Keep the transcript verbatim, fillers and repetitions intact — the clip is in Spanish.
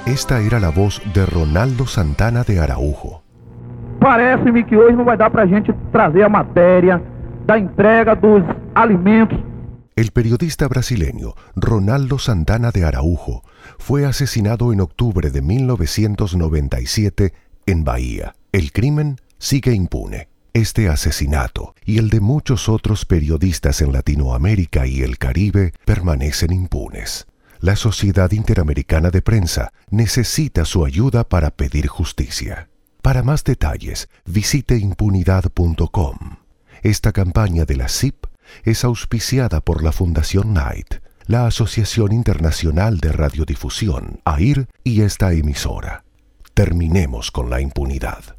Esta era la voz de Ronaldo Santana de Araújo. Parece-me que hoje não vai dar para a gente trazer a matéria da entrega dos alimentos. El periodista brasileño Ronaldo Santana de Araújo fue asesinado en octubre de mil novecientos noventa y siete en Bahía. El crimen sigue impune. Este asesinato y el de muchos otros periodistas en Latinoamérica y el Caribe permanecen impunes. La Sociedad Interamericana de Prensa necesita su ayuda para pedir justicia. Para más detalles, visite impunidad punto com. Esta campaña de la C I P es auspiciada por la Fundación Knight, la Asociación Internacional de Radiodifusión, A I R y esta emisora. Terminemos con la impunidad.